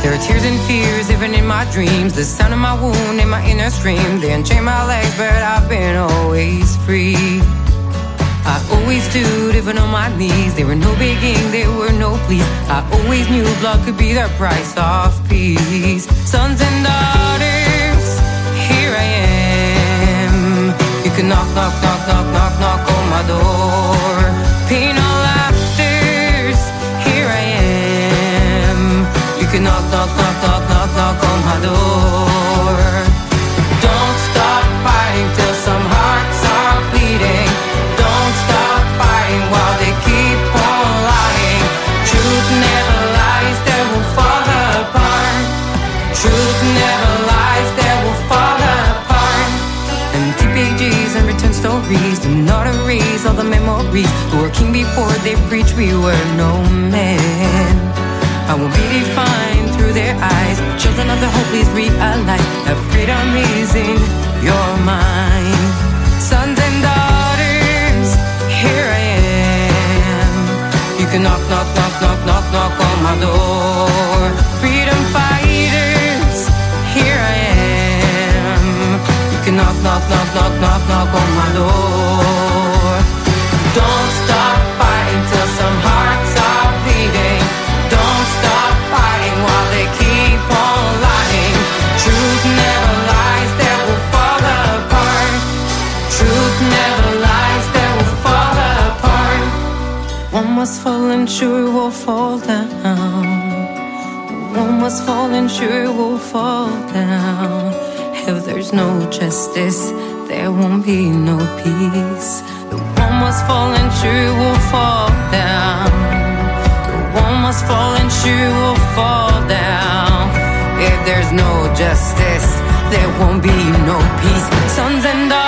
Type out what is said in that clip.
There are tears and fears even in my dreams. The sound of my wound in my inner scream. They unchained my legs, but I've been always free. I always stood even on my knees. There were no begging, there were no pleas. I always knew blood could be the price of peace. Sons and daughters, here I am. You can knock, knock, knock, knock, knock, knock on my door. Pain or laughters, here I am. You can knock, knock, knock, knock, knock, knock on my door. Don't stop fighting till some hearts are bleeding. Don't stop fighting while they keep on lying. Truth never lies, that will fall apart. Truth never lies, that will fall apart. Empty pages and written stories do not erase all the memories. Who were king before they preached we were no men. I will be defined through their eyes. Children of the hope, please realize that freedom is in your mind. Sons and daughters, here I am. You can knock, knock, knock, knock, knock, knock on my door. Freedom fighters, here I am. You can knock, knock, knock, knock, knock, knock on my door. Don't stop fighting till some hearts are bleeding. Don't stop fighting while they keep on lying. Truth never lies, that will fall apart. Truth never lies, that will fall apart. One must fall and sure will fall down. One must fall and sure will fall down. If there's no justice, there won't be no peace. The one must fall and sure will fall down. One must fall and sure will fall down. If there's no justice, there won't be no peace. Sons and daughters,